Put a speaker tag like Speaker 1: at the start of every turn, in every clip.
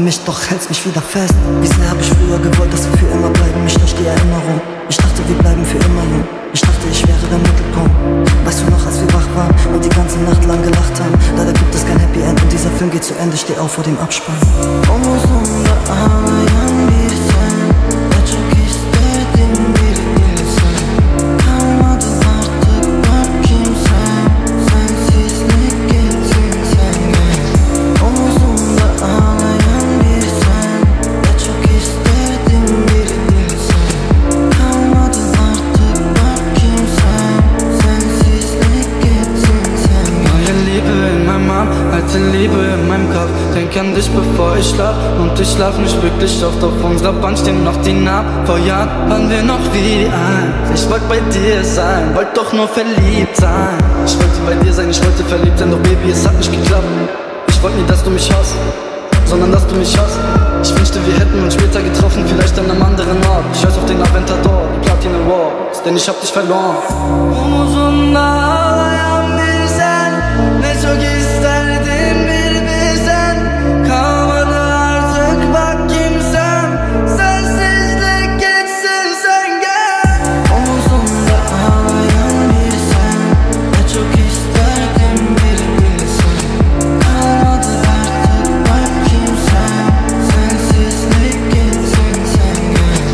Speaker 1: mich, doch hältst mich wieder fest. Wie sehr hab ich früher gewollt, dass wir für immer bleiben. Mich durch die Erinnerung, ich dachte wir bleiben für immer jung. Ich dachte ich wäre der Mittelpunkt. Weißt du noch, als wir wach waren und die ganze Nacht lang gelacht haben? Leider gibt es kein Happy End und dieser Film geht zu Ende. Steh auf vor dem Abspann.
Speaker 2: Omuzumda ağlayan bir sen, ne çok isterdim bir bilsen. Kalmadı artık bak kimsem, sensizlik gitsin sen gel. Omuzumda ağlayan bir sen, ne çok isterdim bir bilsen. Kalmadı artık bak kimsem, sensizlik gitsin sen gel.
Speaker 3: Neue Liebe in meinem Arm, alte Liebe in meinem Kopf. Denk an dich bevor ich schlaf und ich schlaf nicht wirklich oft. Auf unserer Bank stehen noch die Namen. Vor Jahren waren wir noch wie eins. Ich wollte bei dir sein, wollte doch nur verliebt sein. Ich wollte bei dir sein, ich wollte verliebt sein, doch Baby, es hat nicht geklappt. Ich wollte nie, dass du mich hast, sondern dass du mich hast. Ich wünschte, wir hätten uns später getroffen, vielleicht an einem anderen Ort. Ich scheiß auf den Aventador, die Platin Awards, denn ich hab dich verloren.
Speaker 2: Omuzumda ağlayan bir sen, ne çok isterdim bir bilsen. Kalmadı artık bak kimsem, sensizlik gitsin sen gel. Omuzumda ağlayan bir sen, ne çok isterdim bir bilsen. Kalmadı artık bak kimsem, sensizlik gitsin sen gel.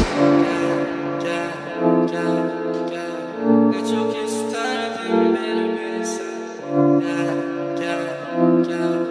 Speaker 3: Ne çok isterdim bir bilsen.